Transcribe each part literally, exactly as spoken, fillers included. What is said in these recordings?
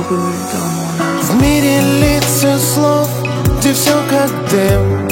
В мире лица слов, где все как дым,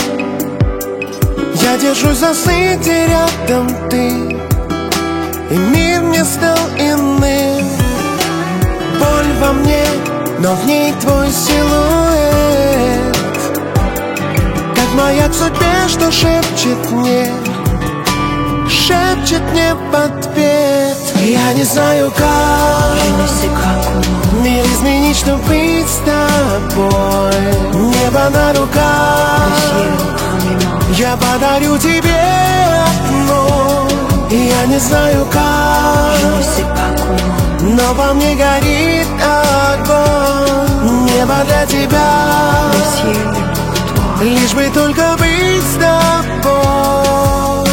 я держусь за сны, где рядом ты, и мир мне стал иным. Боль во мне, но в ней твой силуэт, как маяк в судьбе, что шепчет мне, шепчет мне в ответ. Я не знаю как мир изменить, чтоб быть с тобой. Небо на руках я подарю тебе одно. Я не знаю как, но во мне горит огонь. Небо для тебя, лишь бы только быть с тобой.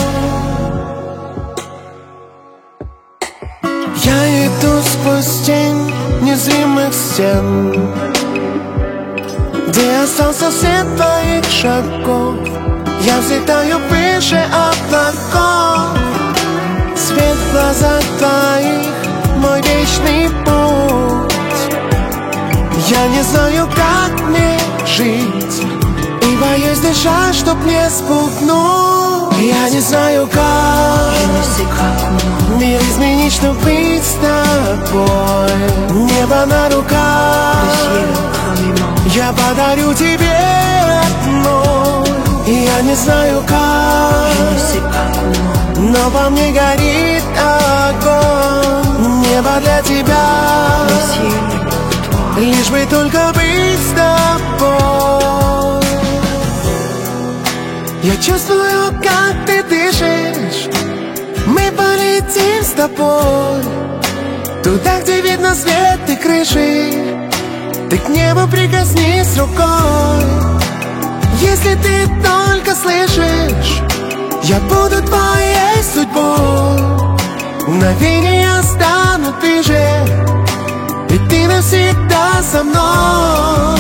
Я иду сквозь тень незримых стен, где остался след твоих шагов. Я взлетаю выше облаков, свет в глазах твоих, мой вечный путь. Я не знаю, как мне жить, и боюсь дышать, чтоб не спугнуть. Я не знаю, как мир изменить, чтоб быть с тобой. Небо на руках я подарю тебе одно. Я не знаю как, но во мне горит огонь. Небо для тебя, лишь бы только быть с тобой. Я чувствую, как ты дышишь, мы полетим с тобой туда, где видно свет и крыши. Ты к небу прикоснись рукой. Если ты только слышишь, я буду твоей судьбой. Мгновения станут ближе, и ты навсегда со мной.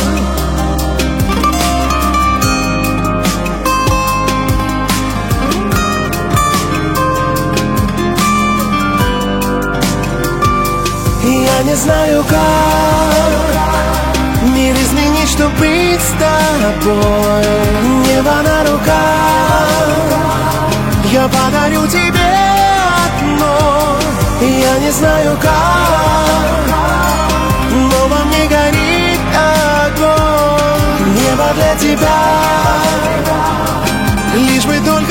Я не знаю как мир изменить, чтоб быть с тобой. Небо на руках я подарю тебе одно. Я не знаю как, но во мне горит огонь. Небо для тебя, лишь бы только